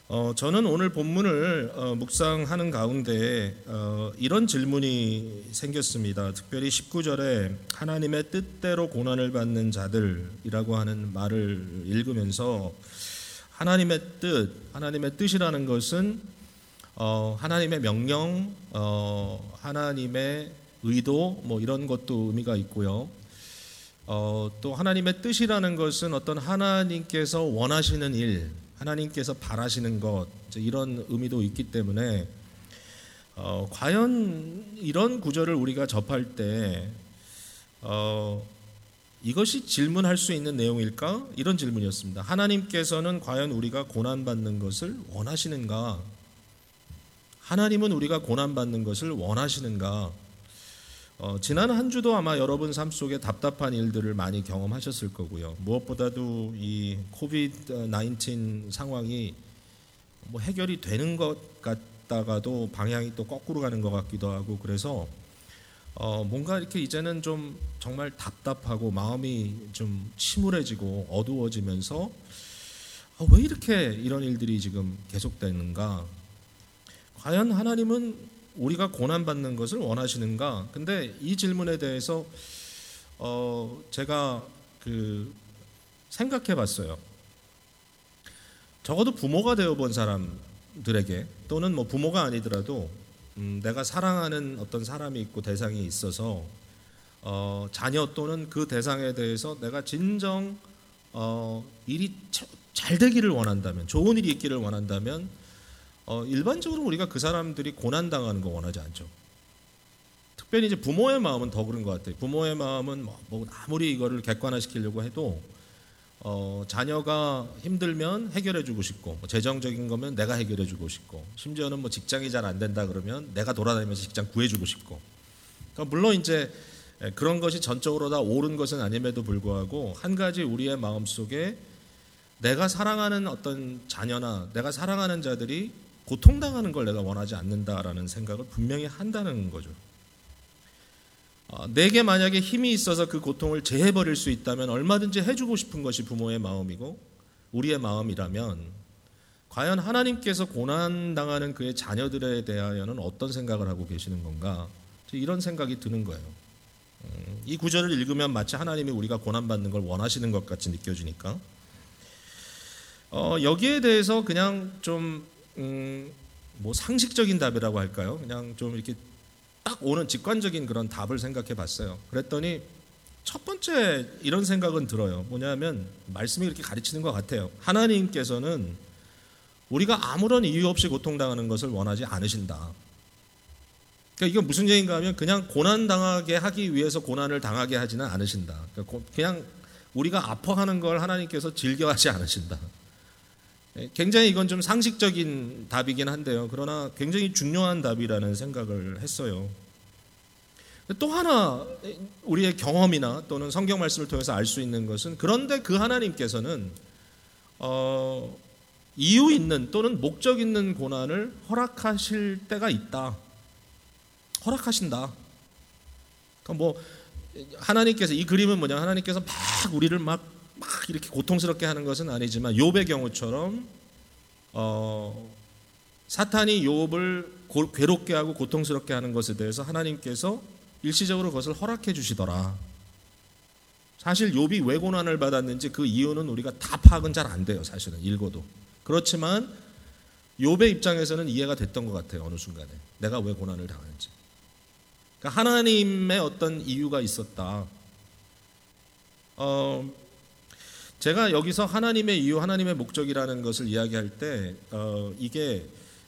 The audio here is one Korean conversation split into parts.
저는 오늘 본문을 묵상하는 가운데 이런 질문이 생겼습니다. 특별히 19절에 하나님의 뜻대로 고난을 받는 자들이라고 하는 말을 읽으면서 하나님의 뜻이라는 것은 하나님의 명령, 하나님의 의도 이런 것도 의미가 있고요. 또 하나님의 뜻이라는 것은 어떤 하나님께서 원하시는 일, 하나님께서 바라시는 것, 이런 의미도 있기 때문에 과연 이런 구절을 우리가 접할 때 이것이 질문할 수 있는 내용일까? 이런 질문이었습니다. 하나님께서는 과연 우리가 고난받는 것을 원하시는가? 하나님은 우리가 고난받는 것을 원하시는가? 지난 한 주도 아마 여러분 삶 속에 답답한 일들을 많이 경험하셨을 거고요. 무엇보다도 이 코비드-19 상황이 해결이 되는 것 같다가도 방향이 또 거꾸로 가는 것 같기도 하고, 그래서 뭔가 이렇게 이제는 좀 정말 답답하고 마음이 좀 침울해지고 어두워지면서 왜 이렇게 이런 일들이 지금 계속되는가? 과연 하나님은 우리가 고난받는 것을 원하시는가? 근데 이 질문에 대해서 제가 생각해 봤어요. 적어도 부모가 되어본 사람들에게, 또는 부모가 아니더라도 내가 사랑하는 어떤 사람이 있고 대상이 있어서 자녀 또는 그 대상에 대해서 내가 진정 일이 잘 되기를 원한다면, 좋은 일이 있기를 원한다면 일반적으로 우리가 그 사람들이 고난당하는 거 원하지 않죠. 특별히 이제 부모의 마음은 더 그런 것 같아요. 부모의 마음은 아무리 이거를 객관화시키려고 해도 자녀가 힘들면 해결해주고 싶고, 재정적인 거면 내가 해결해주고 싶고, 심지어는 직장이 잘 안 된다 그러면 내가 돌아다니면서 직장 구해주고 싶고. 그러니까 물론 이제 그런 것이 전적으로 다 옳은 것은 아님에도 불구하고 한 가지 우리의 마음 속에 내가 사랑하는 어떤 자녀나 내가 사랑하는 자들이 고통당하는 걸 내가 원하지 않는다라는 생각을 분명히 한다는 거죠. 내게 만약에 힘이 있어서 그 고통을 제해버릴 수 있다면 얼마든지 해주고 싶은 것이 부모의 마음이고 우리의 마음이라면, 과연 하나님께서 고난당하는 그의 자녀들에 대하여는 어떤 생각을 하고 계시는 건가? 이런 생각이 드는 거예요. 이 구절을 읽으면 마치 하나님이 우리가 고난받는 걸 원하시는 것 같이 느껴지니까 여기에 대해서 그냥 좀 상식적인 답이라고 할까요? 그냥 좀 이렇게 딱 오는 직관적인 그런 답을 생각해 봤어요. 그랬더니 첫 번째 이런 생각은 들어요. 뭐냐면 말씀이 이렇게 가르치는 것 같아요. 하나님께서는 우리가 아무런 이유 없이 고통당하는 것을 원하지 않으신다. 그러니까 이건 무슨 얘기인가 하면 그냥 고난당하게 하기 위해서 고난을 당하게 하지는 않으신다. 그냥 우리가 아파하는 걸 하나님께서 즐겨하지 않으신다. 굉장히 이건 좀 상식적인 답이긴 한데요. 그러나 굉장히 중요한 답이라는 생각을 했어요. 또 하나 우리의 경험이나 또는 성경 말씀을 통해서 알 수 있는 것은, 그런데 그 하나님께서는 이유 있는 또는 목적 있는 고난을 허락하실 때가 있다. 허락하신다. 그러니까 하나님께서, 이 그림은 뭐냐, 하나님께서 막 우리를 막 이렇게 고통스럽게 하는 것은 아니지만, 욥의 경우처럼 사탄이 욥을 괴롭게 하고 고통스럽게 하는 것에 대해서 하나님께서 일시적으로 그것을 허락해 주시더라. 사실 욥이 왜 고난을 받았는지 그 이유는 우리가 다 파악은 잘 안 돼요. 사실은 읽어도. 그렇지만 욥의 입장에서는 이해가 됐던 것 같아요. 어느 순간에 내가 왜 고난을 당하는지. 그러니까 하나님의 어떤 이유가 있었다. 제가 여기서 하나님의 이유, 하나님의 목적이라는 것을 이야기할 때 이게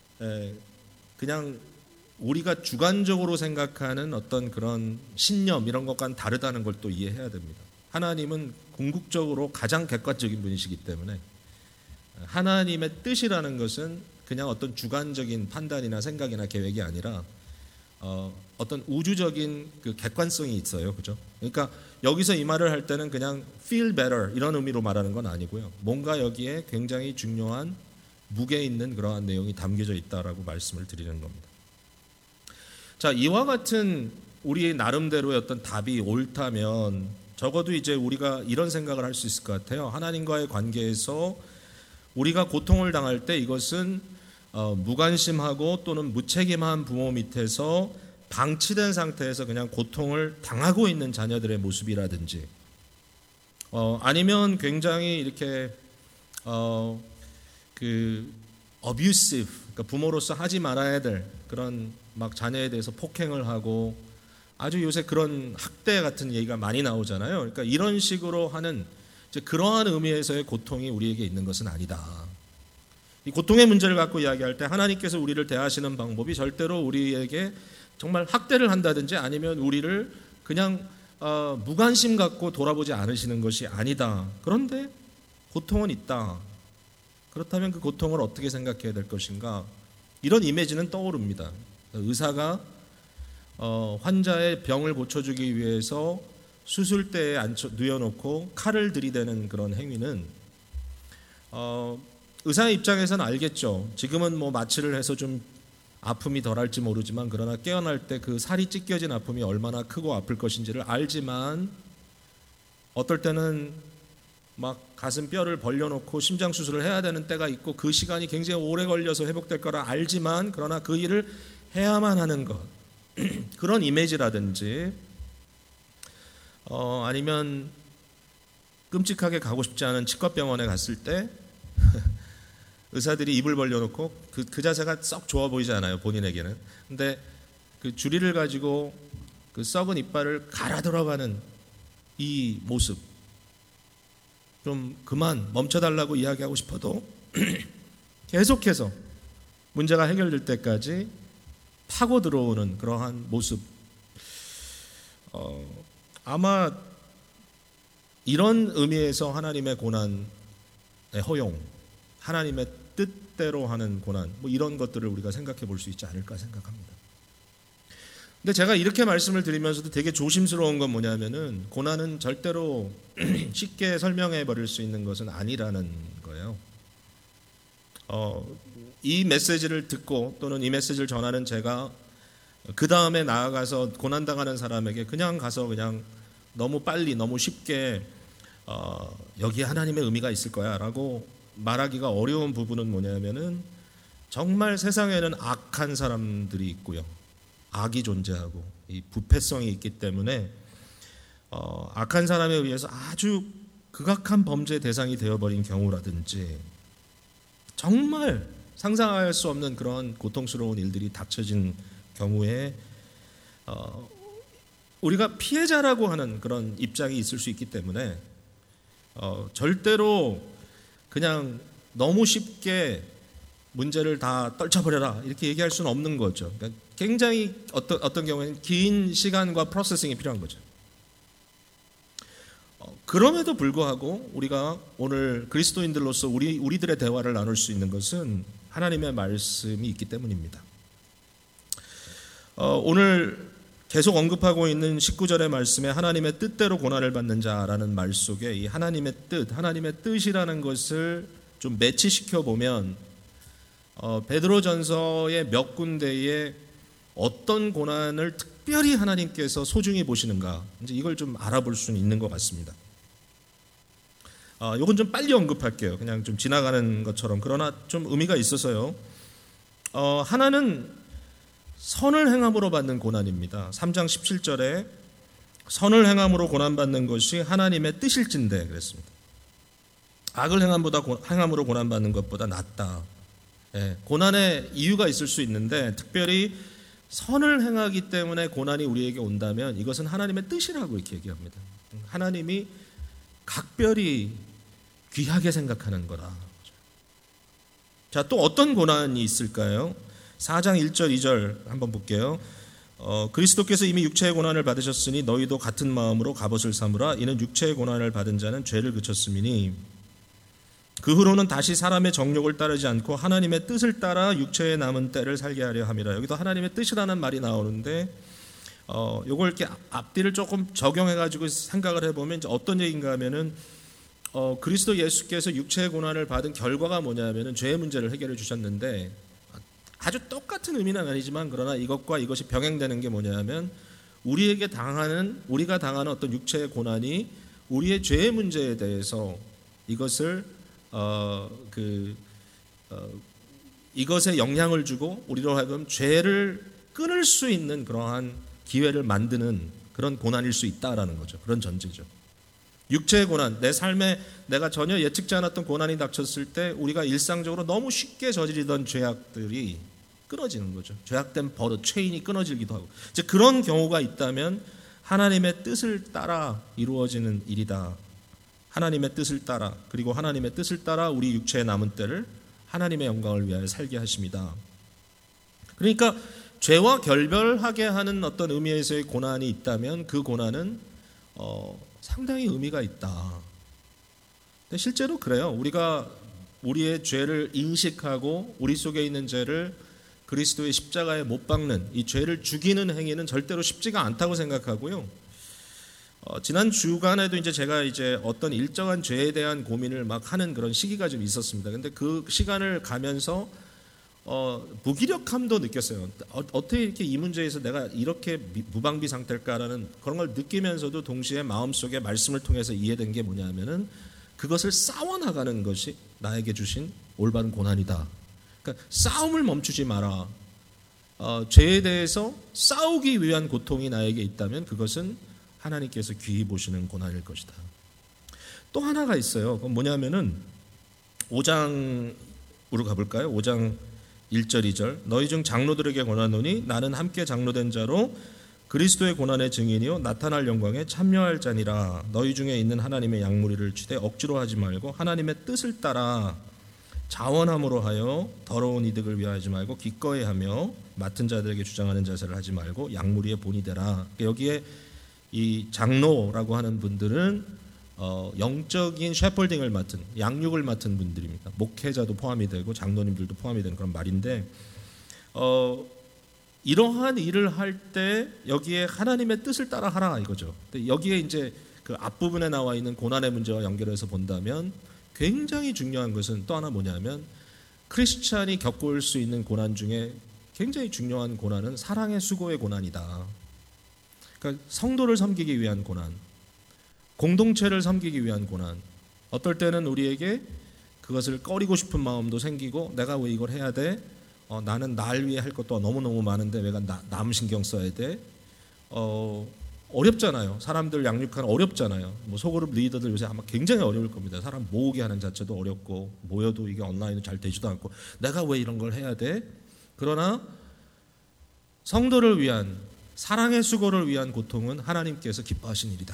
그냥 우리가 주관적으로 생각하는 어떤 그런 신념 이런 것과는 다르다는 걸 또 이해해야 됩니다. 하나님은 궁극적으로 가장 객관적인 분이시기 때문에 하나님의 뜻이라는 것은 그냥 어떤 주관적인 판단이나 생각이나 계획이 아니라 어떤 우주적인 그 객관성이 있어요. 그죠? 그러니까 여기서 이 말을 할 때는 그냥 feel better 이런 의미로 말하는 건 아니고요. 뭔가 여기에 굉장히 중요한 무게 있는 그러한 내용이 담겨져 있다라고 말씀을 드리는 겁니다. 자, 이와 같은 우리의 나름대로의 어떤 답이 옳다면 적어도 이제 우리가 이런 생각을 할 수 있을 것 같아요. 하나님과의 관계에서 우리가 고통을 당할 때 이것은 무관심하고 또는 무책임한 부모 밑에서 방치된 상태에서 그냥 고통을 당하고 있는 자녀들의 모습이라든지, 아니면 굉장히 이렇게 abusive, 그러니까 부모로서 하지 말아야 될 그런 막 자녀에 대해서 폭행을 하고, 아주 요새 그런 학대 같은 얘기가 많이 나오잖아요. 그러니까 이런 식으로 하는 이제 그러한 의미에서의 고통이 우리에게 있는 것은 아니다. 이 고통의 문제를 갖고 이야기할 때 하나님께서 우리를 대하시는 방법이 절대로 우리에게 정말 학대를 한다든지 아니면 우리를 그냥 무관심 갖고 돌아보지 않으시는 것이 아니다. 그런데 고통은 있다. 그렇다면 그 고통을 어떻게 생각해야 될 것인가? 이런 이미지는 떠오릅니다. 의사가 환자의 병을 고쳐주기 위해서 수술대에 누워놓고 칼을 들이대는 그런 행위는 의사의 입장에서는 알겠죠. 지금은 뭐 마취를 해서 좀 아픔이 덜할지 모르지만, 그러나 깨어날 때 그 살이 찢겨진 아픔이 얼마나 크고 아플 것인지를 알지만, 어떨 때는 막 가슴 뼈를 벌려놓고 심장 수술을 해야 되는 때가 있고 그 시간이 굉장히 오래 걸려서 회복될 거라 알지만, 그러나 그 일을 해야만 하는 것, 그런 이미지라든지, 아니면 끔찍하게 가고 싶지 않은 치과병원에 갔을 때 의사들이 입을 벌려놓고 그 자세가 썩 좋아 보이지 않아요, 본인에게는. 근데 그 주리를 가지고 그 썩은 이빨을 갈아 들어가는 이 모습, 좀 그만 멈춰달라고 이야기하고 싶어도 계속해서 문제가 해결될 때까지 파고 들어오는 그러한 모습, 아마 이런 의미에서 하나님의 고난의 허용, 하나님의 뜻대로 하는 고난, 뭐 이런 것들을 우리가 생각해 볼 수 있지 않을까 생각합니다. 근데 제가 이렇게 말씀을 드리면서도 되게 조심스러운 건 뭐냐면은, 고난은 절대로 쉽게 설명해 버릴 수 있는 것은 아니라는 거예요. 이 메시지를 듣고 또는 이 메시지를 전하는 제가 그 다음에 나아가서 고난당하는 사람에게 그냥 가서 그냥 너무 빨리 너무 쉽게 여기에 하나님의 의미가 있을 거야 라고 말하기가 어려운 부분은 뭐냐면은, 정말 세상에는 악한 사람들이 있고요, 악이 존재하고 이 부패성이 있기 때문에 악한 사람에 의해서 아주 극악한 범죄 대상이 되어버린 경우라든지, 정말 상상할 수 없는 그런 고통스러운 일들이 닥쳐진 경우에 우리가 피해자라고 하는 그런 입장이 있을 수 있기 때문에 절대로 그냥 너무 쉽게 문제를 다 떨쳐버려라 이렇게 얘기할 수는 없는 거죠. 그러니까 굉장히 어떤 경우에는 긴 시간과 프로세싱이 필요한 거죠. 그럼에도 불구하고 우리가 오늘 그리스도인들로서 우리들의 대화를 나눌 수 있는 것은 하나님의 말씀이 있기 때문입니다. 오늘 계속 언급하고 있는 19절의 말씀에 하나님의 뜻대로 고난을 받는 자라는 말 속에 이 하나님의 뜻이라는 것을 좀 매치시켜 보면 베드로전서의 몇 군데에 어떤 고난을 특별히 하나님께서 소중히 보시는가, 이제 이걸 좀 알아볼 수는 있는 것 같습니다. 이건 좀 빨리 언급할게요. 그냥 좀 지나가는 것처럼. 그러나 좀 의미가 있어서요. 하나는 선을 행함으로 받는 고난입니다. 3장 17절에 선을 행함으로 고난받는 것이 하나님의 뜻일진데 그랬습니다. 악을 행함으로 고난받는 것보다 낫다. 고난의 이유가 있을 수 있는데 특별히 선을 행하기 때문에 고난이 우리에게 온다면 이것은 하나님의 뜻이라고 이렇게 얘기합니다. 하나님이 각별히 귀하게 생각하는 거라. 자, 또 어떤 고난이 있을까요? 4장 1절 2절 한번 볼게요. 그리스도께서 이미 육체의 고난을 받으셨으니 너희도 같은 마음으로 갑옷을 삼으라. 이는 육체의 고난을 받은 자는 죄를 그쳤음이니 그 후로는 다시 사람의 정욕을 따르지 않고 하나님의 뜻을 따라 육체에 남은 때를 살게 하려 함이라. 여기도 하나님의 뜻이라는 말이 나오는데 요걸 이렇게 앞뒤를 조금 적용해가지고 생각을 해보면 이제 어떤 얘기인가 하면은 그리스도 예수께서 육체의 고난을 받은 결과가 뭐냐면은 죄의 문제를 해결해 주셨는데 아주 똑같은 의미는 아니지만 그러나 이것과 이것이 병행되는 게 뭐냐면 우리가 당하는 어떤 육체의 고난이 우리의 죄의 문제에 대해서 이것을 이것에 영향을 주고 우리로 하여금 죄를 끊을 수 있는 그러한 기회를 만드는 그런 고난일 수 있다라는 거죠. 그런 전제죠. 육체의 고난, 내 삶에 내가 전혀 예측지 않았던 고난이 닥쳤을 때 우리가 일상적으로 너무 쉽게 저지르던 죄악들이 끊어지는 거죠. 죄악된 버릇, 체인이 끊어지기도 하고. 이제 그런 경우가 있다면 하나님의 뜻을 따라 이루어지는 일이다. 하나님의 뜻을 따라, 그리고 하나님의 뜻을 따라 우리 육체의 남은 때를 하나님의 영광을 위하여 살게 하십니다. 그러니까 죄와 결별하게 하는 어떤 의미에서의 고난이 있다면 그 고난은 상당히 의미가 있다. 근데 실제로 그래요. 우리가 우리의 죄를 인식하고 우리 속에 있는 죄를 그리스도의 십자가에 못 박는 이 죄를 죽이는 행위는 절대로 쉽지가 않다고 생각하고요. 지난 주간에도 제가 어떤 일정한 죄에 대한 고민을 막 하는 그런 시기가 좀 있었습니다. 근데 그 시간을 가면서 무기력함도 느꼈어요. 어떻게 이렇게 이 문제에서 내가 이렇게 무방비 상태일까라는 그런 걸 느끼면서도 동시에 마음속에 말씀을 통해서 이해된 게 뭐냐면은 그것을 싸워나가는 것이 나에게 주신 올바른 고난이다. 그러니까 싸움을 멈추지 마라. 죄에 대해서 싸우기 위한 고통이 나에게 있다면 그것은 하나님께서 귀히 보시는 고난일 것이다. 또 하나가 있어요. 그건 뭐냐면은 5장으로 가볼까요? 5장 1절 2절 너희 중 장로들에게 권하노니 나는 함께 장로된 자로 그리스도의 고난의 증인이요 나타날 영광에 참여할 자니라. 너희 중에 있는 하나님의 양무리를 치되 억지로 하지 말고 하나님의 뜻을 따라 자원함으로 하여 더러운 이득을 위하지 말고 기꺼이 하며 맡은 자들에게 주장하는 자세를 하지 말고 양무리의 본이 되라. 여기에 이 장로라고 하는 분들은 영적인 셰퍼딩을 맡은, 양육을 맡은 분들입니다. 목회자도 포함이 되고 장로님들도 포함이 되는 그런 말인데 이러한 일을 할 때 여기에 하나님의 뜻을 따라 하라 이거죠. 근데 여기에 그 앞부분에 나와 있는 고난의 문제와 연결해서 본다면 굉장히 중요한 것은 또 하나 뭐냐면 크리스찬이 겪을 수 있는 고난 중에 굉장히 중요한 고난은 사랑의 수고의 고난이다. 그러니까 성도를 섬기기 위한 고난, 공동체를 섬기기 위한 고난. 어떨 때는 우리에게 그것을 꺼리고 싶은 마음도 생기고 내가 왜 이걸 해야 돼? 나는 날 위해 할 것도 너무너무 많은데 왜 남 신경 써야 돼? 어렵잖아요. 사람들 양육하는 어렵잖아요. 소그룹 리더들 요새 아마 굉장히 어려울 겁니다. 사람 모으게 하는 자체도 어렵고 모여도 이게 온라인으로 잘 되지도 않고 내가 왜 이런 걸 해야 돼? 그러나 성도를 위한 사랑의 수고를 위한 고통은 하나님께서 기뻐하신 일이다.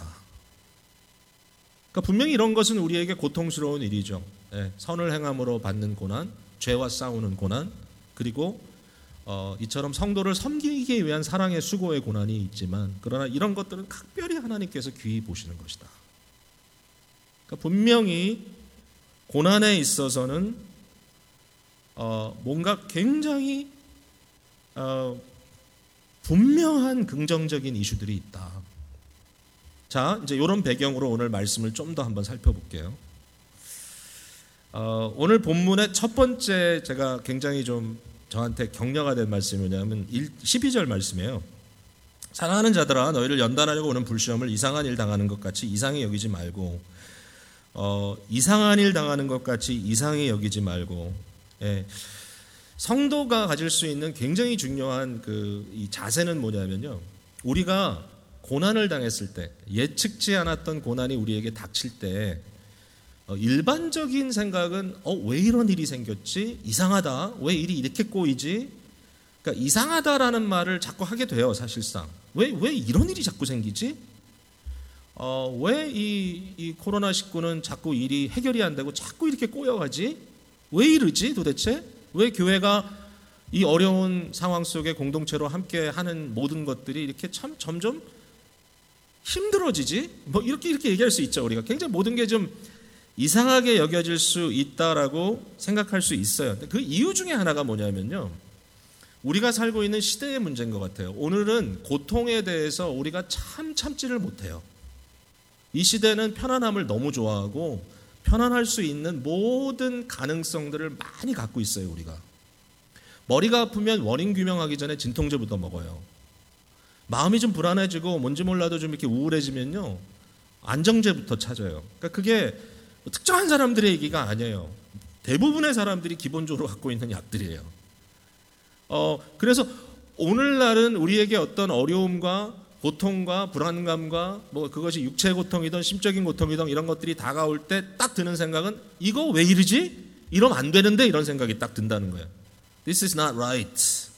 그러니까 분명히 이런 것은 우리에게 고통스러운 일이죠. 선을 행함으로 받는 고난, 죄와 싸우는 고난, 그리고 이처럼 성도를 섬기기 위한 사랑의 수고의 고난이 있지만 그러나 이런 것들은 각별히 하나님께서 귀히 보시는 것이다. 그러니까 분명히 고난에 있어서는 뭔가 굉장히 분명한 긍정적인 이슈들이 있다. 자, 이제 이런 배경으로 오늘 말씀을 좀 더 한번 살펴볼게요. 오늘 본문의 첫 번째 제가 굉장히 좀 저한테 격려가 된 말씀이 뭐냐면 12절 말씀이에요. 사랑하는 자들아 너희를 연단하려고 오는 불시험을 이상한 일 당하는 것 같이 이상히 여기지 말고 이상한 일 당하는 것 같이 이상히 여기지 말고 성도가 가질 수 있는 굉장히 중요한 이 자세는 뭐냐면요. 우리가 고난을 당했을 때 예측지 않았던 고난이 우리에게 닥칠 때 일반적인 생각은 왜 이런 일이 생겼지? 이상하다. 왜 일이 이렇게 꼬이지? 그러니까 이상하다라는 말을 자꾸 하게 돼요. 사실상 왜 이런 일이 자꾸 생기지? 왜 이 코로나19는 자꾸 일이 해결이 안 되고 자꾸 이렇게 꼬여가지? 왜 이러지 도대체? 왜 교회가 이 어려운 상황 속에 공동체로 함께 하는 모든 것들이 이렇게 참 점점 힘들어지지? 이렇게 얘기할 수 있죠. 우리가 굉장히 모든 게 좀 이상하게 여겨질 수 있다라고 생각할 수 있어요. 그 이유 중에 하나가 뭐냐면요. 우리가 살고 있는 시대의 문제인 것 같아요. 오늘은 고통에 대해서 우리가 참지를 못해요. 이 시대는 편안함을 너무 좋아하고 편안할 수 있는 모든 가능성들을 많이 갖고 있어요. 우리가 머리가 아프면 원인 규명하기 전에 진통제부터 먹어요. 마음이 좀 불안해지고 뭔지 몰라도 좀 이렇게 우울해지면요 안정제부터 찾아요. 그러니까 그게 특정한 사람들의 얘기가 아니에요. 대부분의 사람들이 기본적으로 갖고 있는 약들이에요. 그래서 오늘날은 우리에게 어떤 어려움과 고통과 불안감과 뭐 그것이 육체 고통이든 심적인 고통이든 이런 것들이 다가올 때 딱 드는 생각은 이거 왜 이러지? 이러면 안 되는데 이런 생각이 딱 든다는 거예요. This is not right.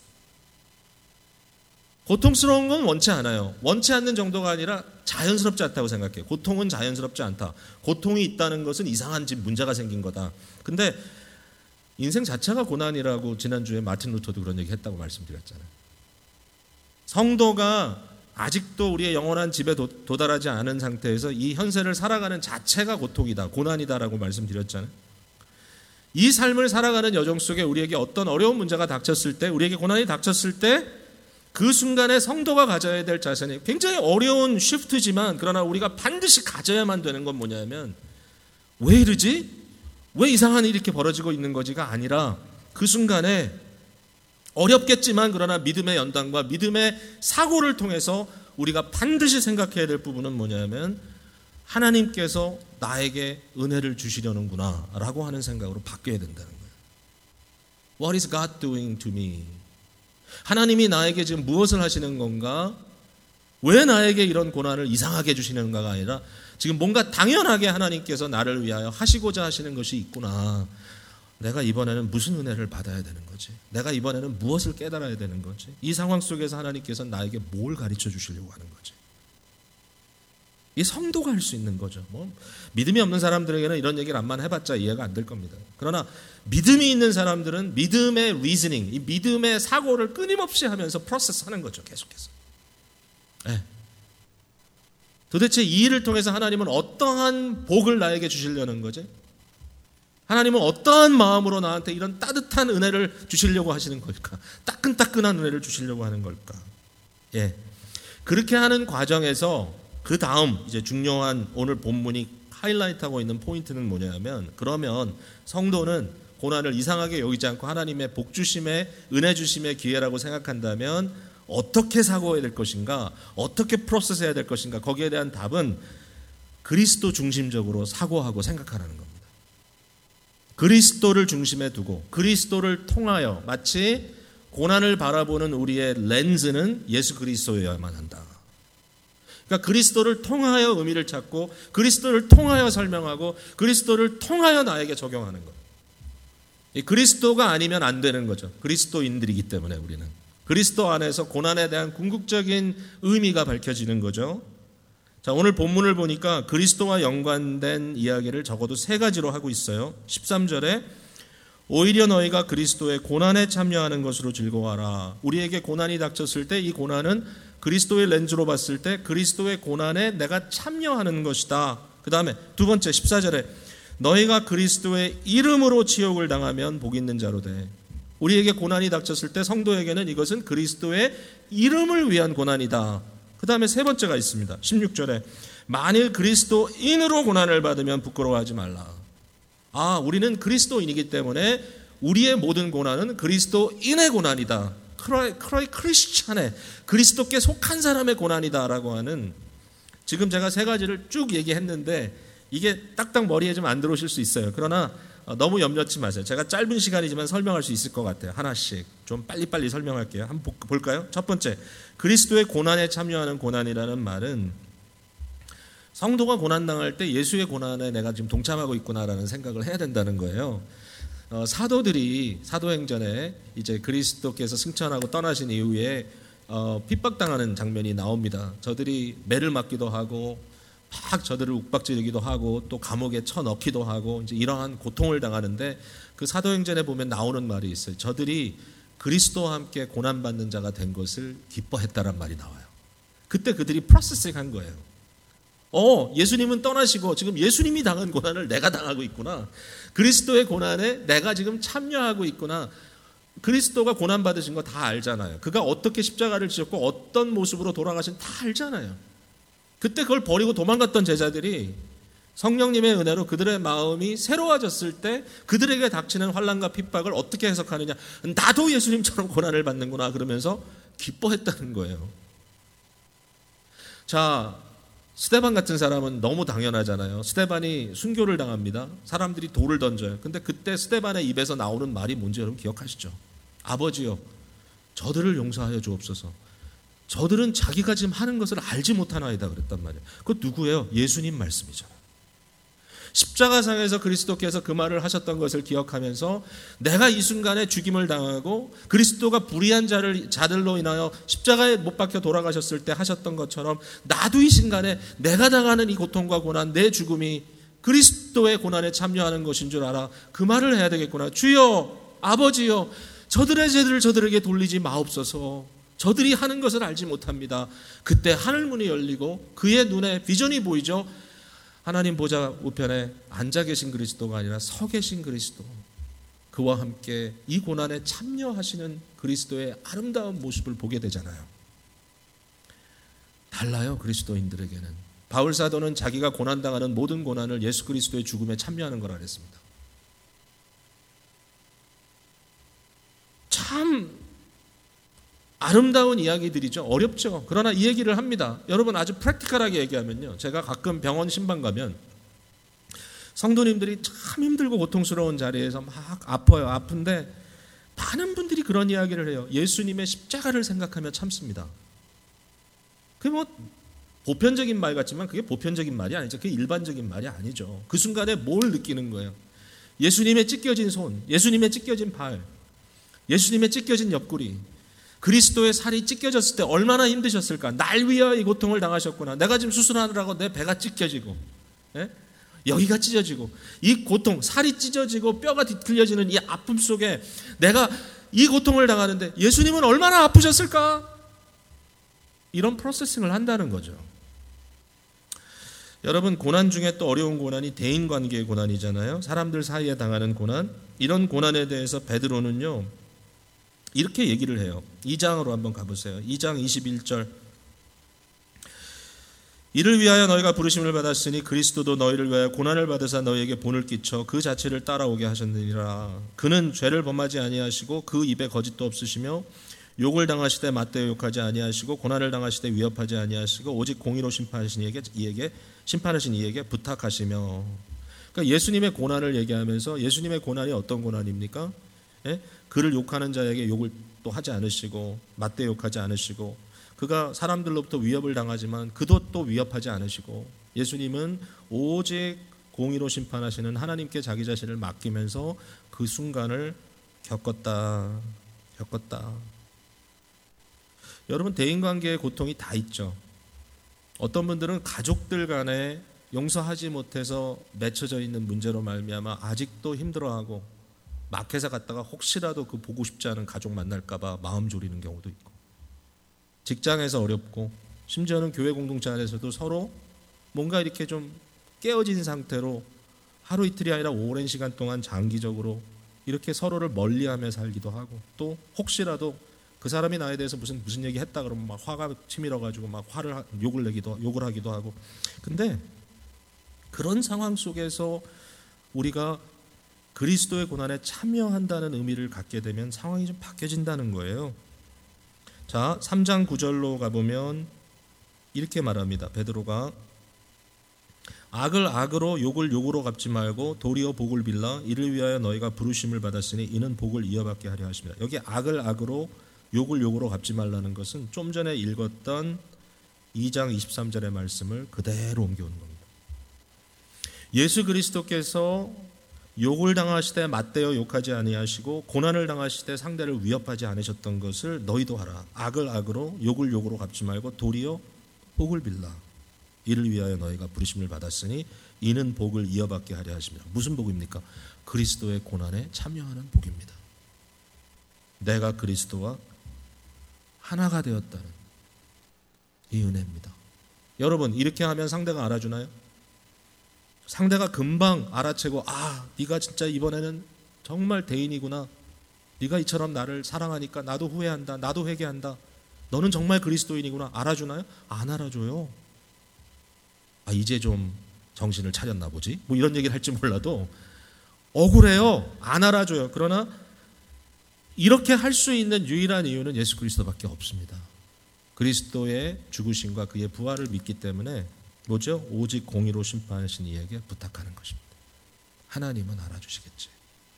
고통스러운 건 원치 않아요. 원치 않는 정도가 아니라 자연스럽지 않다고 생각해요. 고통은 자연스럽지 않다. 고통이 있다는 것은 이상한 문제가 생긴 거다. 근데 인생 자체가 고난이라고 지난주에 마틴 루터도 그런 얘기 했다고 말씀드렸잖아요. 성도가 아직도 우리의 영원한 집에 도달하지 않은 상태에서 이 현세를 살아가는 자체가 고통이다, 고난이다라고 말씀드렸잖아요. 이 삶을 살아가는 여정 속에 우리에게 어떤 어려운 문제가 닥쳤을 때, 우리에게 고난이 닥쳤을 때 그 순간에 성도가 가져야 될 자세는 굉장히 어려운 쉬프트지만, 그러나 우리가 반드시 가져야만 되는 건 뭐냐면, 왜 이러지? 왜 이상한 일이 이렇게 벌어지고 있는 거지가 아니라 그 순간에 어렵겠지만 그러나 믿음의 연단과 믿음의 사고를 통해서 우리가 반드시 생각해야 될 부분은 뭐냐면, 하나님께서 나에게 은혜를 주시려는구나 라고 하는 생각으로 바뀌어야 된다는 거예요. What is God doing to me? 하나님이 나에게 지금 무엇을 하시는 건가? 왜 나에게 이런 고난을 이상하게 주시는가가 아니라 지금 뭔가 당연하게 하나님께서 나를 위하여 하시고자 하시는 것이 있구나. 내가 이번에는 무슨 은혜를 받아야 되는 거지? 내가 이번에는 무엇을 깨달아야 되는 거지? 이 상황 속에서 하나님께서 나에게 뭘 가르쳐 주시려고 하는 거지? 이 성도가 할 수 있는 거죠. 믿음이 없는 사람들에게는 이런 얘기를 암만 해봤자 이해가 안 될 겁니다. 그러나 믿음이 있는 사람들은 믿음의 리즈닝, 이 믿음의 사고를 끊임없이 하면서 프로세스하는 거죠. 계속해서. 네. 도대체 이 일을 통해서 하나님은 어떠한 복을 나에게 주시려는 거지? 하나님은 어떠한 마음으로 나한테 이런 따뜻한 은혜를 주시려고 하시는 걸까? 따끈따끈한 은혜를 주시려고 하는 걸까? 예. 그렇게 하는 과정에서 그 다음 이제 중요한 오늘 본문이 하이라이트하고 있는 포인트는 뭐냐면, 그러면 성도는 고난을 이상하게 여기지 않고 하나님의 복 주심의 은혜 주심의 기회라고 생각한다면 어떻게 사고해야 될 것인가, 어떻게 프로세스해야 될 것인가, 거기에 대한 답은 그리스도 중심적으로 사고하고 생각하라는 겁니다. 그리스도를 중심에 두고 그리스도를 통하여, 마치 고난을 바라보는 우리의 렌즈는 예수 그리스도여야만 한다. 그러니까 그리스도를 통하여 의미를 찾고 그리스도를 통하여 설명하고 그리스도를 통하여 나에게 적용하는 것. 이 그리스도가 아니면 안 되는 거죠. 그리스도인들이기 때문에 우리는 그리스도 안에서 고난에 대한 궁극적인 의미가 밝혀지는 거죠. 자, 오늘 본문을 보니까 그리스도와 연관된 이야기를 적어도 3가지로 하고 있어요. 13절에 오히려 너희가 그리스도의 고난에 참여하는 것으로 즐거워하라. 우리에게 고난이 닥쳤을 때 이 고난은 그리스도의 렌즈로 봤을 때 그리스도의 고난에 내가 참여하는 것이다. 그 다음에 2번째 14절에 너희가 그리스도의 이름으로 치욕을 당하면 복 있는 자로 돼. 우리에게 고난이 닥쳤을 때 성도에게는 이것은 그리스도의 이름을 위한 고난이다. 그 다음에 3번째가 있습니다. 16절에 만일 그리스도인으로 고난을 받으면 부끄러워하지 말라. 우리는 그리스도인이기 때문에 우리의 모든 고난은 그리스도인의 고난이다. 크리스찬의, 그리스도께 속한 사람의 고난이다라고 하는, 지금 제가 3가지를 쭉 얘기했는데 이게 딱딱 머리에 좀 안 들어오실 수 있어요. 그러나 너무 염려치 마세요. 제가 짧은 시간이지만 설명할 수 있을 것 같아요. 하나씩 좀 빨리빨리 설명할게요. 한번 볼까요? 첫 번째, 그리스도의 고난에 참여하는 고난이라는 말은 성도가 고난당할 때 예수의 고난에 내가 지금 동참하고 있구나라는 생각을 해야 된다는 거예요. 사도들이 사도행전에 이제 그리스도께서 승천하고 떠나신 이후에 핍박당하는 장면이 나옵니다. 저들이 매를 맞기도 하고 막 저들을 욱박지르기도 하고 또 감옥에 쳐넣기도 하고 이제 이러한 고통을 당하는데, 그 사도행전에 보면 나오는 말이 있어요. 저들이 그리스도와 함께 고난받는 자가 된 것을 기뻐했다란 말이 나와요. 그때 그들이 프로세싱한 거예요. 예수님은 떠나시고 지금 예수님이 당한 고난을 내가 당하고 있구나. 그리스도의 고난에 내가 지금 참여하고 있구나. 그리스도가 고난받으신 거 다 알잖아요. 그가 어떻게 십자가를 지셨고 어떤 모습으로 돌아가신 다 알잖아요. 그때 그걸 버리고 도망갔던 제자들이 성령님의 은혜로 그들의 마음이 새로워졌을 때 그들에게 닥치는 환난과 핍박을 어떻게 해석하느냐. 나도 예수님처럼 고난을 받는구나 그러면서 기뻐했다는 거예요. 자, 스데반 같은 사람은 너무 당연하잖아요. 스데반이 순교를 당합니다. 사람들이 돌을 던져요. 근데 그때 스데반의 입에서 나오는 말이 뭔지 여러분 기억하시죠? 아버지요, 저들을 용서하여 주옵소서. 저들은 자기가 지금 하는 것을 알지 못하나이다 그랬단 말이에요. 그거 누구예요? 예수님 말씀이잖아요. 십자가상에서 그리스도께서 그 말을 하셨던 것을 기억하면서 내가 이 순간에 죽임을 당하고 그리스도가 불의한 자들로 인하여 십자가에 못 박혀 돌아가셨을 때 하셨던 것처럼 나도 이 순간에 내가 당하는 이 고통과 고난, 내 죽음이 그리스도의 고난에 참여하는 것인 줄 알아. 그 말을 해야 되겠구나. 주여, 아버지여, 저들의 죄를 저들에게 돌리지 마옵소서. 저들이 하는 것을 알지 못합니다. 그때 하늘문이 열리고 그의 눈에 비전이 보이죠. 하나님 보좌 우편에 앉아 계신 그리스도가 아니라 서 계신 그리스도, 그와 함께 이 고난에 참여하시는 그리스도의 아름다운 모습을 보게 되잖아요. 달라요, 그리스도인들에게는. 바울 사도는 자기가 고난당하는 모든 고난을 예수 그리스도의 죽음에 참여하는 거라 그랬습니다. 참 아름다운 이야기들이죠. 어렵죠. 그러나 이 얘기를 합니다. 여러분, 아주 프랙티컬하게 얘기하면요, 제가 가끔 병원 신방 가면 성도님들이 참 힘들고 고통스러운 자리에서 막 아파요. 아픈데 많은 분들이 그런 이야기를 해요. 예수님의 십자가를 생각하며 참습니다. 그게 뭐 보편적인 말 같지만 그게 보편적인 말이 아니죠. 그게 일반적인 말이 아니죠. 그 순간에 뭘 느끼는 거예요? 예수님의 찢겨진 손, 예수님의 찢겨진 발, 예수님의 찢겨진 옆구리, 그리스도의 살이 찢겨졌을 때 얼마나 힘드셨을까. 날 위하여 이 고통을 당하셨구나. 내가 지금 수술하느라고 내 배가 찢겨지고, 여기가 찢어지고, 이 고통, 살이 찢어지고 뼈가 뒤틀려지는 이 아픔 속에 내가 이 고통을 당하는데 예수님은 얼마나 아프셨을까. 이런 프로세싱을 한다는 거죠. 여러분, 고난 중에 또 어려운 고난이 대인관계의 고난이잖아요. 사람들 사이에 당하는 고난. 이런 고난에 대해서 베드로는요, 이렇게 얘기를 해요. 2장으로 한번 가보세요. 2장 21절. 이를 위하여 너희가 부르심을 받았으니 그리스도도 너희를 위하여 고난을 받으사 너희에게 본을 끼쳐 그 자체를 따라오게 하셨느니라. 그는 죄를 범하지 아니하시고 그 입에 거짓도 없으시며 욕을 당하시되 맞대어 욕하지 아니하시고 고난을 당하시되 위협하지 아니하시고 오직 공의로 심판하신 이에게 부탁하시며. 그러니까 예수님의 고난을 얘기하면서 예수님의 고난이 어떤 고난입니까? 그를 욕하는 자에게 욕을 또 하지 않으시고 맞대 욕하지 않으시고, 그가 사람들로부터 위협을 당하지만 그도 또 위협하지 않으시고, 예수님은 오직 공의로 심판하시는 하나님께 자기 자신을 맡기면서 그 순간을 겪었다. 여러분, 대인관계의 고통이 다 있죠. 어떤 분들은 가족들 간에 용서하지 못해서 맺혀져 있는 문제로 말미암아 아직도 힘들어하고, 마켓에 갔다가 혹시라도 그 보고 싶지 않은 가족 만날까봐 마음 졸이는 경우도 있고, 직장에서 어렵고, 심지어는 교회 공동체 안에서도 서로 뭔가 이렇게 좀 깨어진 상태로 하루 이틀이 아니라 오랜 시간 동안 장기적으로 이렇게 서로를 멀리하며 살기도 하고, 또 혹시라도 그 사람이 나에 대해서 무슨 얘기 했다 그러면 막 화가 치밀어 가지고 막 욕을 하기도 하고. 근데 그런 상황 속에서 우리가 그리스도의 고난에 참여한다는 의미를 갖게 되면 상황이 좀 바뀌어진다는 거예요. 자, 3장 9절로 가보면 이렇게 말합니다. 베드로가 악을 악으로 욕을 욕으로 갚지 말고 도리어 복을 빌라 이를 위하여 너희가 부르심을 받았으니 이는 복을 이어받게 하려 하십니다. 여기 악을 악으로 욕을 욕으로 갚지 말라는 것은 좀 전에 읽었던 2장 23절의 말씀을 그대로 옮겨오는 겁니다. 예수 그리스도께서 욕을 당하시되 맞대어 욕하지 아니하시고 고난을 당하시되 상대를 위협하지 않으셨던 것을 너희도 하라. 악을 악으로 욕을 욕으로 갚지 말고 도리어 복을 빌라. 이를 위하여 너희가 부르심을 받았으니 이는 복을 이어받게 하려 하십니다. 무슨 복입니까? 그리스도의 고난에 참여하는 복입니다. 내가 그리스도와 하나가 되었다는 이 은혜입니다. 여러분, 이렇게 하면 상대가 알아주나요? 상대가 금방 알아채고, 네가 진짜 이번에는 정말 대인이구나. 네가 이처럼 나를 사랑하니까 나도 후회한다. 나도 회개한다. 너는 정말 그리스도인이구나. 알아주나요? 안 알아줘요. 이제 좀 정신을 차렸나 보지? 뭐 이런 얘기를 할지 몰라도 억울해요. 안 알아줘요. 그러나 이렇게 할 수 있는 유일한 이유는 예수 그리스도밖에 없습니다. 그리스도의 죽으심과 그의 부활을 믿기 때문에 뭐죠? 오직 공의로 심판하신 이에게 부탁하는 것입니다. 하나님은 알아주시겠지.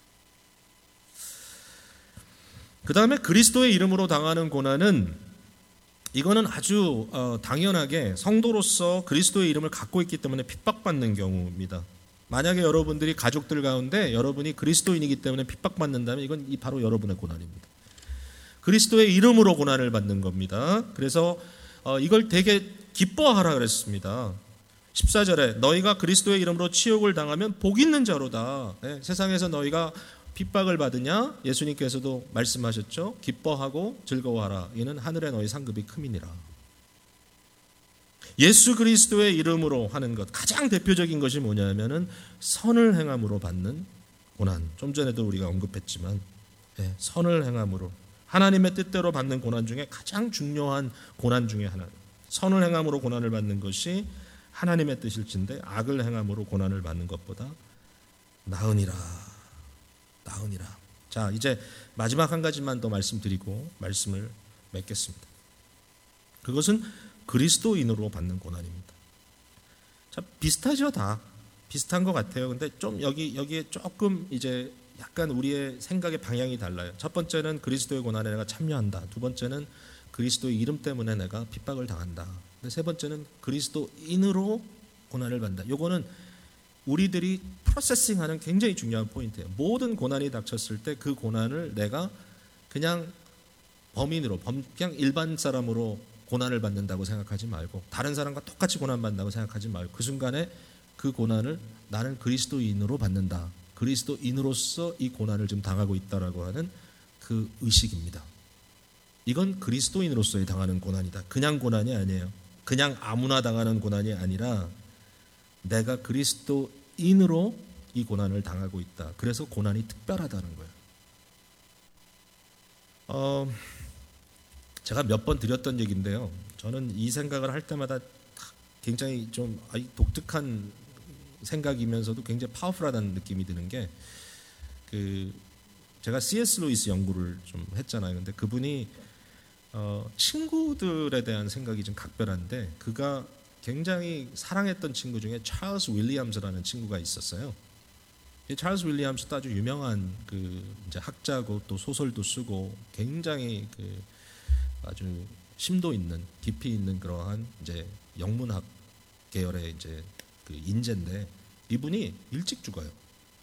그 다음에 그리스도의 이름으로 당하는 고난은, 이거는 아주 당연하게 성도로서 그리스도의 이름을 갖고 있기 때문에 핍박받는 경우입니다. 만약에 여러분들이 가족들 가운데 여러분이 그리스도인이기 때문에 핍박받는다면 이건 바로 여러분의 고난입니다. 그리스도의 이름으로 고난을 받는 겁니다. 그래서 이걸 되게 기뻐하라 그랬습니다. 14절에 너희가 그리스도의 이름으로 치욕을 당하면 복 있는 자로다. 네, 세상에서 너희가 핍박을 받으냐? 예수님께서도 말씀하셨죠. 기뻐하고 즐거워하라. 이는 하늘에 너희 상급이 큼이니라. 예수 그리스도의 이름으로 하는 것, 가장 대표적인 것이 뭐냐면은 선을 행함으로 받는 고난. 좀 전에도 우리가 언급했지만 선을 행함으로 하나님의 뜻대로 받는 고난 중에 가장 중요한 고난 중에 하나. 선을 행함으로 고난을 받는 것이 하나님의 뜻일진데 악을 행함으로 고난을 받는 것보다 나으니라. 자, 이제 마지막 한 가지만 더 말씀드리고 말씀을 맺겠습니다. 그것은 그리스도인으로 받는 고난입니다. 자, 비슷하죠, 다 비슷한 것 같아요. 근데 좀 여기에 조금 이제 약간 우리의 생각의 방향이 달라요. 첫 번째는 그리스도의 고난에 내가 참여한다. 두 번째는 그리스도의 이름 때문에 내가 핍박을 당한다. 근데 세 번째는 그리스도인으로 고난을 받는다. 요거는 우리들이 프로세싱하는 굉장히 중요한 포인트예요. 모든 고난이 닥쳤을 때 그 고난을 내가 그냥 범인으로, 그냥 일반 사람으로 고난을 받는다고 생각하지 말고, 다른 사람과 똑같이 고난받는다고 생각하지 말고, 그 순간에 그 고난을 나는 그리스도인으로 받는다. 그리스도인으로서 이 고난을 지금 당하고 있다라고 하는 그 의식입니다. 이건 그리스도인으로서의 당하는 고난이다. 그냥 고난이 아니에요. 그냥 아무나 당하는 고난이 아니라 내가 그리스도인으로 이 고난을 당하고 있다. 그래서 고난이 특별하다는 거예요. 제가 몇 번 드렸던 얘기인데요. 저는 이 생각을 할 때마다 굉장히 좀 독특한 생각이면서도 굉장히 파워풀하다는 느낌이 드는 게, 제가 C.S. 루이스 연구를 좀 했잖아요. 근데 그분이 친구들에 대한 생각이 좀 각별한데, 그가 굉장히 사랑했던 친구 중에 찰스 윌리엄스라는 친구가 있었어요. 이 찰스 윌리엄스도 아주 유명한 이제 학자고 또 소설도 쓰고 굉장히 아주 심도 있는, 깊이 있는 그러한 이제 영문학 계열의 이제 인재인데, 이분이 일찍 죽어요.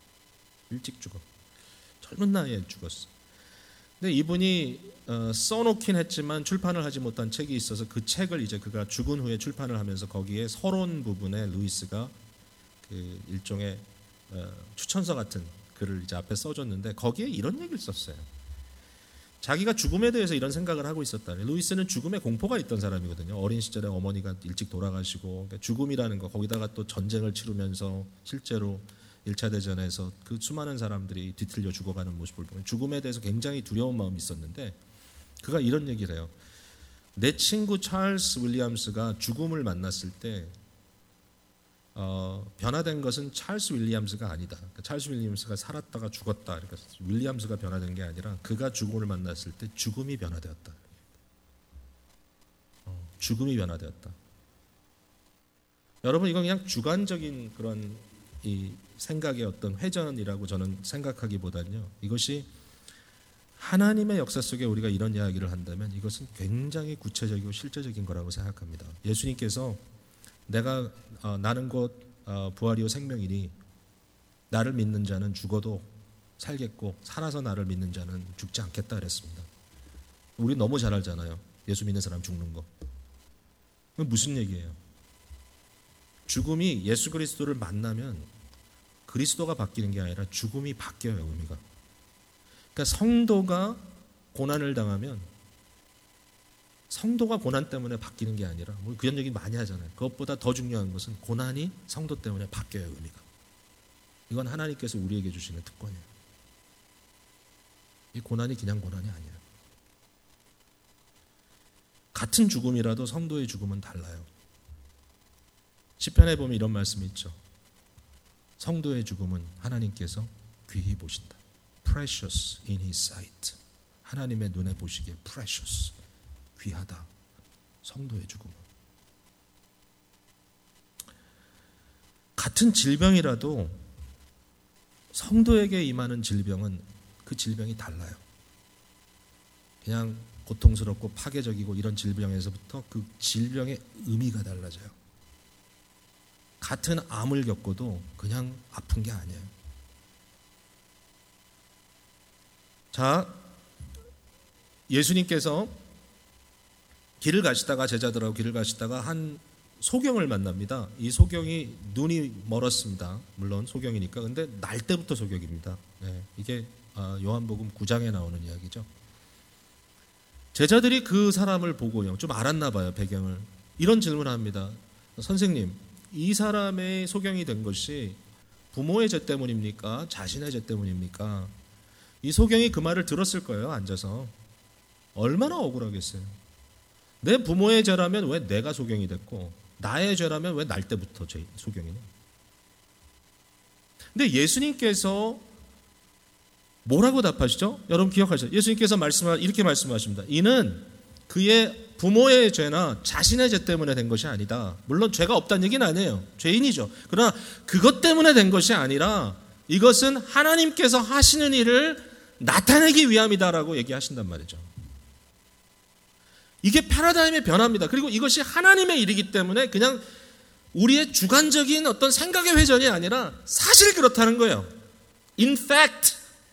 젊은 나이에 죽었어. 근데 이분이 써놓긴 했지만 출판을 하지 못한 책이 있어서 그 책을 이제 그가 죽은 후에 출판을 하면서 거기에 서론 부분에 루이스가 일종의 추천서 같은 글을 이제 앞에 써줬는데, 거기에 이런 얘기를 썼어요. 자기가 죽음에 대해서 이런 생각을 하고 있었다. 루이스는 죽음에 공포가 있던 사람이거든요. 어린 시절에 어머니가 일찍 돌아가시고, 그러니까 죽음이라는 거, 거기다가 또 전쟁을 치르면서 실제로 1차 대전에서 그 수많은 사람들이 뒤틀려 죽어가는 모습을 보면 죽음에 대해서 굉장히 두려운 마음이 있었는데, 그가 이런 얘기를 해요. 내 친구 찰스 윌리엄스가 죽음을 만났을 때 변화된 것은 찰스 윌리엄스가 아니다. 그러니까 찰스 윌리엄스가 살았다가 죽었다. 그러니까 윌리엄스가 변화된 게 아니라 그가 죽음을 만났을 때 죽음이 변화되었다. 죽음이 변화되었다. 여러분, 이건 그냥 주관적인 그런 이 생각의 어떤 회전이라고 저는 생각하기보다는요, 이것이 하나님의 역사 속에 우리가 이런 이야기를 한다면 이것은 굉장히 구체적이고 실제적인 거라고 생각합니다. 예수님께서 나는 곧 부활이요 생명이니 나를 믿는 자는 죽어도 살겠고 살아서 나를 믿는 자는 죽지 않겠다 그랬습니다. 우리 너무 잘 알잖아요. 예수 믿는 사람 죽는 거. 그건 무슨 얘기예요? 죽음이 예수 그리스도를 만나면 그리스도가 바뀌는 게 아니라 죽음이 바뀌어요, 의미가. 그러니까 성도가 고난을 당하면 성도가 고난 때문에 바뀌는 게 아니라, 그런 얘기 많이 하잖아요. 그것보다 더 중요한 것은 고난이 성도 때문에 바뀌어요, 의미가. 이건 하나님께서 우리에게 주시는 특권이에요. 이 고난이 그냥 고난이 아니에요. 같은 죽음이라도 성도의 죽음은 달라요. 시편에 보면 이런 말씀이 있죠. 성도의 죽음은 하나님께서 귀히 보신다. Precious in His sight. 하나님의 눈에 보시기에 precious, 귀하다. 성도의 죽음은. 같은 질병이라도 성도에게 임하는 질병은 그 질병이 달라요. 그냥 고통스럽고 파괴적이고 이런 질병에서부터 그 질병의 의미가 달라져요. 같은 암을 겪어도 그냥 아픈 게 아니에요. 자, 예수님께서 길을 가시다가 제자들하고 길을 가시다가 한 소경을 만납니다. 이 소경이 눈이 멀었습니다. 물론 소경이니까. 근데 날 때부터 소경입니다. 네, 이게 요한복음 9장에 나오는 이야기죠. 제자들이 그 사람을 보고요, 좀 알았나 봐요, 배경을. 이런 질문을 합니다. 선생님, 이 사람의 소경이 된 것이 부모의 죄 때문입니까? 자신의 죄 때문입니까? 이 소경이 그 말을 들었을 거예요, 앉아서. 얼마나 억울하겠어요. 내 부모의 죄라면 왜 내가 소경이 됐고, 나의 죄라면 왜 날 때부터 소경이냐. 근데 예수님께서 뭐라고 답하시죠? 여러분 기억하시죠? 예수님께서 이렇게 말씀하십니다. 이는 그의 부모의 죄나 자신의 죄 때문에 된 것이 아니다. 물론 죄가 없다는 얘기는 아니에요. 죄인이죠. 그러나 그것 때문에 된 것이 아니라 이것은 하나님께서 하시는 일을 나타내기 위함이다라고 얘기하신단 말이죠. 이게 패러다임의 변화입니다. 그리고 이것이 하나님의 일이기 때문에 그냥 우리의 주관적인 어떤 생각의 회전이 아니라 사실 그렇다는 거예요. In fact,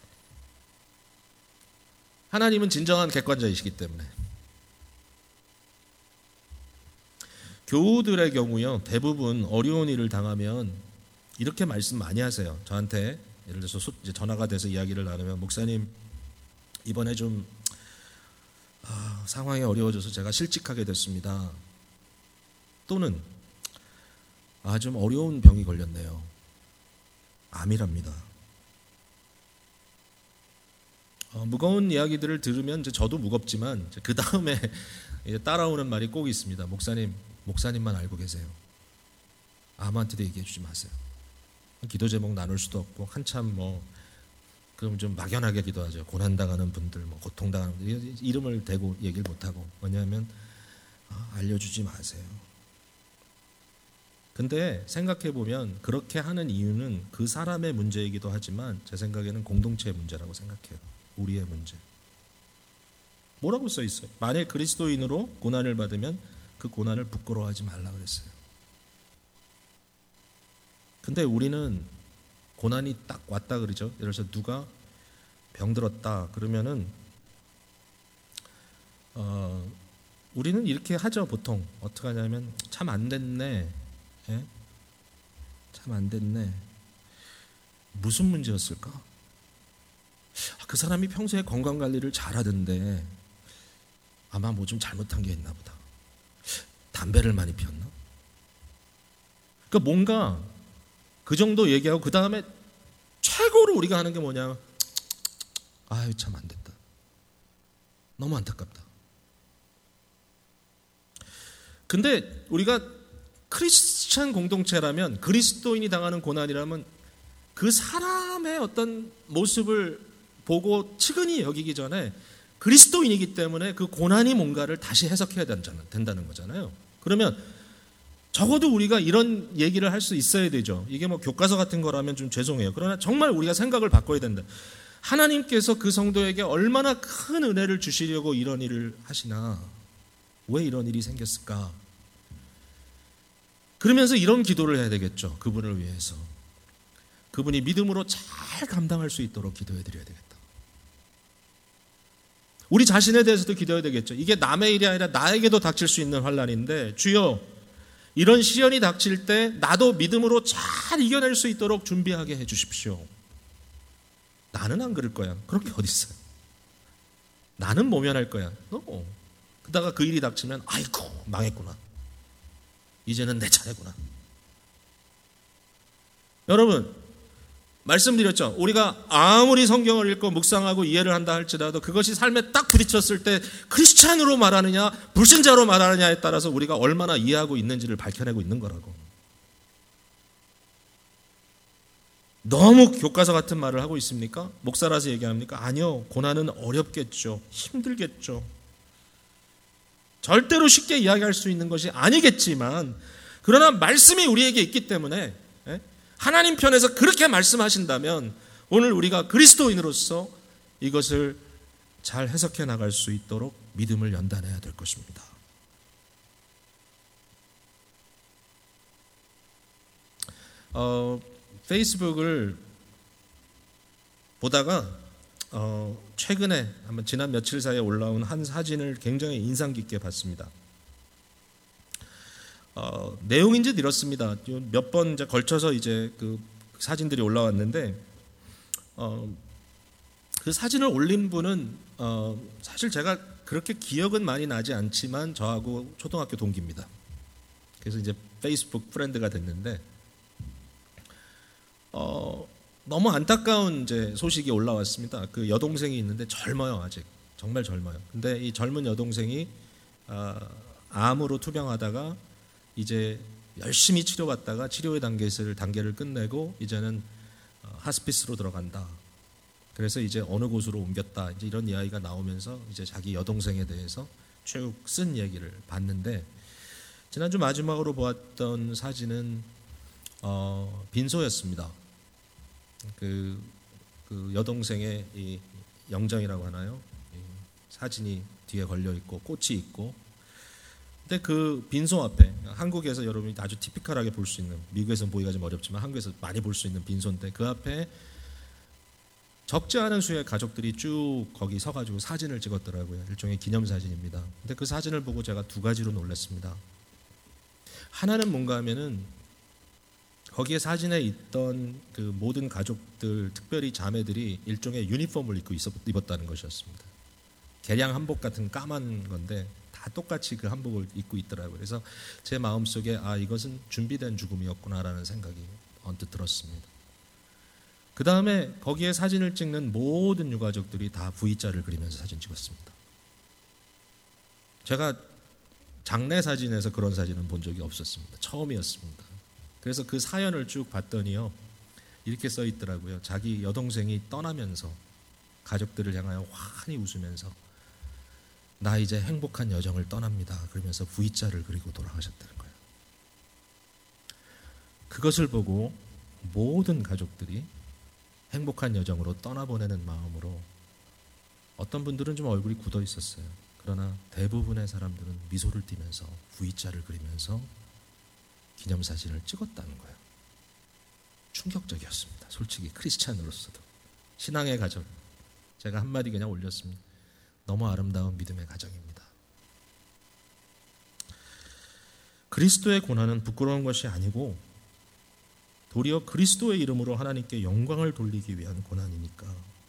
하나님은 진정한 객관자이시기 때문에. 교우들의 경우요, 대부분 어려운 일을 당하면 이렇게 말씀 많이 하세요. 저한테 예를 들어서 이제 전화가 돼서 이야기를 나누면, 목사님 이번에 좀 상황이 어려워져서 제가 실직하게 됐습니다. 또는 좀 어려운 병이 걸렸네요. 암이랍니다. 무거운 이야기들을 들으면 이제 저도 무겁지만 그 다음에 따라오는 말이 꼭 있습니다. 목사님만 알고 계세요. 아무한테도 얘기해 주지 마세요. 기도 제목 나눌 수도 없고 한참 그럼 좀 막연하게 기도하죠. 고난당하는 분들, 고통당하는 분들 이름을 대고 얘기를 못하고. 왜냐하면 알려주지 마세요. 근데 생각해보면 그렇게 하는 이유는 그 사람의 문제이기도 하지만 제 생각에는 공동체의 문제라고 생각해요. 우리의 문제. 뭐라고 써 있어요? 만일 그리스도인으로 고난을 받으면 그 고난을 부끄러워하지 말라 그랬어요. 근데 우리는 고난이 딱 왔다 그러죠. 예를 들어서 누가 병들었다 그러면은 우리는 이렇게 하죠. 보통 어떻게 하냐면 참 안 됐네. 예? 참 안 됐네. 무슨 문제였을까? 그 사람이 평소에 건강관리를 잘하던데 아마 뭐 좀 잘못한 게 있나 보다. 담배를 많이 피웠나? 그러니까 뭔가 그 정도 얘기하고 그 다음에 최고로 우리가 하는 게 뭐냐? 아유 참 안 됐다. 너무 안타깝다. 근데 우리가 크리스찬 공동체라면, 그리스도인이 당하는 고난이라면 그 사람의 어떤 모습을 보고 측은히 여기기 전에 그리스도인이기 때문에 그 고난이 뭔가를 다시 해석해야 된다는 거잖아요. 그러면 적어도 우리가 이런 얘기를 할 수 있어야 되죠. 이게 교과서 같은 거라면 좀 죄송해요. 그러나 정말 우리가 생각을 바꿔야 된다. 하나님께서 그 성도에게 얼마나 큰 은혜를 주시려고 이런 일을 하시나? 왜 이런 일이 생겼을까? 그러면서 이런 기도를 해야 되겠죠. 그분을 위해서. 그분이 믿음으로 잘 감당할 수 있도록 기도해 드려야 되겠다. 우리 자신에 대해서도 기도해야 되겠죠. 이게 남의 일이 아니라 나에게도 닥칠 수 있는 환난인데, 주여 이런 시련이 닥칠 때 나도 믿음으로 잘 이겨낼 수 있도록 준비하게 해 주십시오. 나는 안 그럴 거야. 그런 게 어디 있어요. 나는 모면할 거야. 그러다가 그 일이 닥치면 아이고 망했구나. 이제는 내 차례구나. 여러분 말씀드렸죠. 우리가 아무리 성경을 읽고 묵상하고 이해를 한다 할지라도 그것이 삶에 딱 부딪혔을 때 크리스찬으로 말하느냐 불신자로 말하느냐에 따라서 우리가 얼마나 이해하고 있는지를 밝혀내고 있는 거라고. 너무 교과서 같은 말을 하고 있습니까? 목사라서 얘기합니까? 아니요. 고난은 어렵겠죠. 힘들겠죠. 절대로 쉽게 이야기할 수 있는 것이 아니겠지만, 그러나 말씀이 우리에게 있기 때문에 하나님 편에서 그렇게 말씀하신다면 오늘 우리가 그리스도인으로서 이것을 잘 해석해 나갈 수 있도록 믿음을 연단해야 될 것입니다. 페이스북을 보다가 최근에 한번 지난 며칠 사이에 올라온 한 사진을 굉장히 인상 깊게 봤습니다. 내용이 이제 이렇습니다. 몇 번 이제 걸쳐서 이제 그 사진들이 올라왔는데 그 사진을 올린 분은 사실 제가 그렇게 기억은 많이 나지 않지만 저하고 초등학교 동기입니다. 그래서 이제 페이스북 프렌드가 됐는데 너무 안타까운 이제 소식이 올라왔습니다. 그 여동생이 있는데 젊어요, 아직 정말 젊어요. 근데 이 젊은 여동생이 암으로 투병하다가 이제 열심히 치료받다가 치료의 단계를 끝내고 이제는 하스피스로 들어간다. 그래서 이제 어느 곳으로 옮겼다. 이제 이런 이야기가 나오면서 이제 자기 여동생에 대해서 쭉 쓴 얘기를 봤는데 지난주 마지막으로 보았던 사진은 빈소였습니다. 그 여동생의 이 영정이라고 하나요? 사진이 뒤에 걸려 있고 꽃이 있고. 근데 그 빈소 앞에 한국에서 여러분이 아주 티피컬하게 볼 수 있는, 미국에서는 보기가 좀 어렵지만 한국에서 많이 볼 수 있는 빈소인데 그 앞에 적지 않은 수의 가족들이 쭉 거기 서가지고 사진을 찍었더라고요. 일종의 기념사진입니다. 근데 그 사진을 보고 제가 두 가지로 놀랐습니다. 하나는 뭔가 하면은 거기에 사진에 있던 그 모든 가족들, 특별히 자매들이 일종의 유니폼을 입었다는 것이었습니다. 개량 한복 같은 까만 건데 다 똑같이 그 한복을 입고 있더라고요. 그래서 제 마음속에 이것은 준비된 죽음이었구나라는 생각이 언뜻 들었습니다. 그 다음에 거기에 사진을 찍는 모든 유가족들이 다 V자를 그리면서 사진 찍었습니다. 제가 장례 사진에서 그런 사진은 본 적이 없었습니다. 처음이었습니다. 그래서 그 사연을 쭉 봤더니요, 이렇게 써 있더라고요. 자기 여동생이 떠나면서 가족들을 향하여 환히 웃으면서 나 이제 행복한 여정을 떠납니다. 그러면서 V자를 그리고 돌아가셨다는 거예요. 그것을 보고 모든 가족들이 행복한 여정으로 떠나보내는 마음으로, 어떤 분들은 좀 얼굴이 굳어 있었어요. 그러나 대부분의 사람들은 미소를 띠면서 V자를 그리면서 기념사진을 찍었다는 거예요. 충격적이었습니다. 솔직히 크리스찬으로서도. 신앙의 가정, 제가 한마디 그냥 올렸습니다. 너무 아름다운 믿음의 가정입니다. 그리스도의 고난은 부끄러운 것이 아니고 도리어 그리스도의 이름으로 하나님께 영광을 돌리기 위한 고난이니까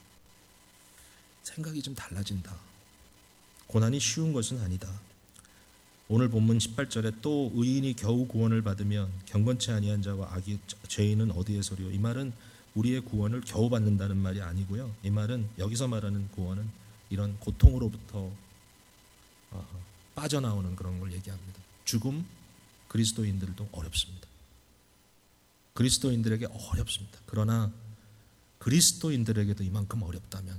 생각이 좀 달라진다. 고난이 쉬운 것은 아니다. 오늘 본문 18절에 또 의인이 겨우 구원을 받으면 경건치 아니한 자와 악의 죄인은 어디에서리요. 이 말은 우리의 구원을 겨우 받는다는 말이 아니고요. 이 말은 여기서 말하는 구원은 이런 고통으로부터 빠져나오는 그런 걸 얘기합니다. 죽음, 그리스도인들도 어렵습니다. 그리스도인들에게 어렵습니다. 그러나 그리스도인들에게도 이만큼 어렵다면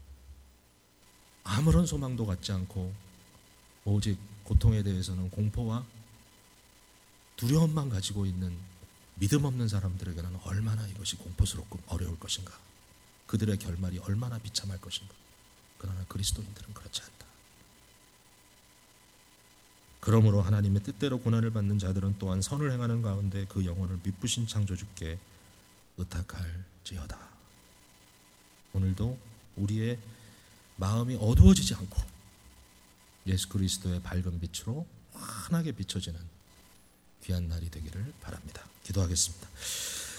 아무런 소망도 갖지 않고 오직 고통에 대해서는 공포와 두려움만 가지고 있는 믿음 없는 사람들에게는 얼마나 이것이 공포스럽고 어려울 것인가. 그들의 결말이 얼마나 비참할 것인가. 그러나 그리스도인들은 그렇지 않다. 그러므로 하나님의 뜻대로 고난을 받는 자들은 또한 선을 행하는 가운데 그 영혼을 미쁘신 창조주께 의탁할지어다. 오늘도 우리의 마음이 어두워지지 않고 예수 그리스도의 밝은 빛으로 환하게 비춰지는 귀한 날이 되기를 바랍니다. 기도하겠습니다.